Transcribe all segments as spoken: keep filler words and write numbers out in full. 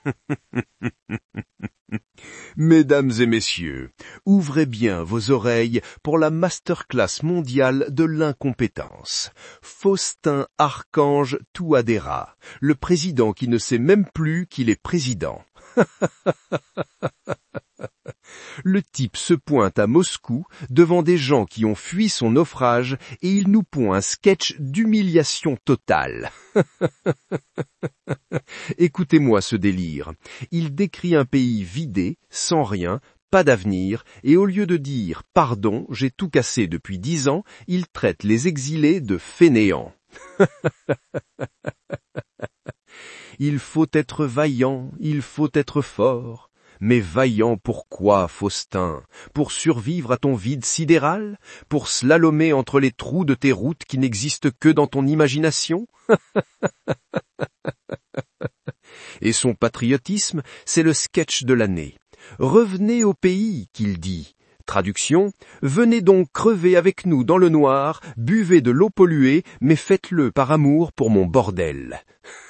Mesdames et messieurs, ouvrez bien vos oreilles pour la masterclass mondiale de l'incompétence. Faustin Archange Touadéra, le président qui ne sait même plus qu'il est président. Le type se pointe à Moscou devant des gens qui ont fui son naufrage et il nous pond un sketch d'humiliation totale. Écoutez-moi ce délire. Il décrit un pays vidé, sans rien, pas d'avenir, et au lieu de dire « Pardon, j'ai tout cassé depuis dix ans », il traite les exilés de fainéants. Il faut être vaillant, il faut être fort. Mais vaillant pourquoi, Faustin? Pour survivre à ton vide sidéral? Pour slalomer entre les trous de tes routes qui n'existent que dans ton imagination? Et son patriotisme, c'est le sketch de l'année. Revenez au pays, qu'il dit. Traduction, venez donc crever avec nous dans le noir, buvez de l'eau polluée, mais faites-le par amour pour mon bordel.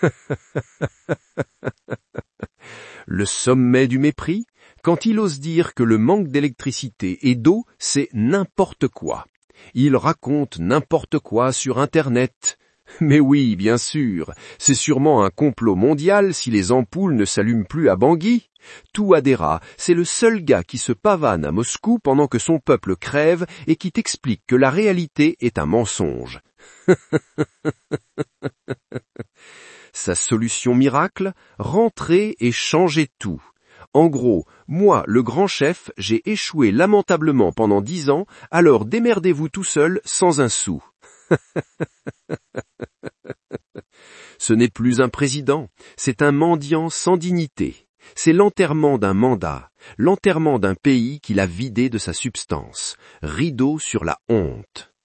Le sommet du mépris, quand il ose dire que le manque d'électricité et d'eau, c'est n'importe quoi. Il raconte n'importe quoi sur Internet. Mais oui, bien sûr, c'est sûrement un complot mondial si les ampoules ne s'allument plus à Bangui. Touadéra, c'est le seul gars qui se pavane à Moscou pendant que son peuple crève et qui t'explique que la réalité est un mensonge. Sa solution miracle, rentrer et changer tout. En gros, moi, le grand chef, j'ai échoué lamentablement pendant dix ans, alors démerdez-vous tout seul sans un sou. Ce n'est plus un président, c'est un mendiant sans dignité. C'est l'enterrement d'un mandat, l'enterrement d'un pays qu'il a vidé de sa substance. Rideau sur la honte.